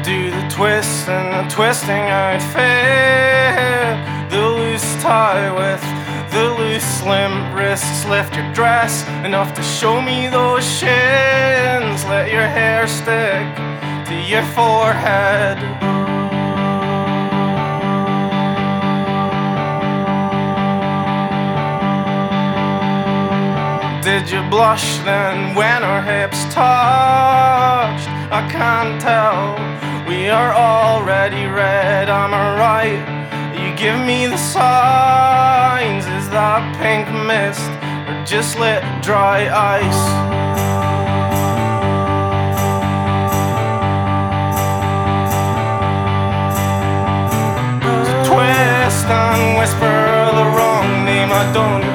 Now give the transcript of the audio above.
Do the twist and the twisting I'd fit. The loose tie with the loose slim wrists. Lift your dress enough to show me those shins. Let your hair stick to your forehead. Did you blush then when our hips touched? I can't tell, we are already red, am I right? You give me the signs, is that pink mist or just lit dry ice? Twist and whisper the wrong name, I don't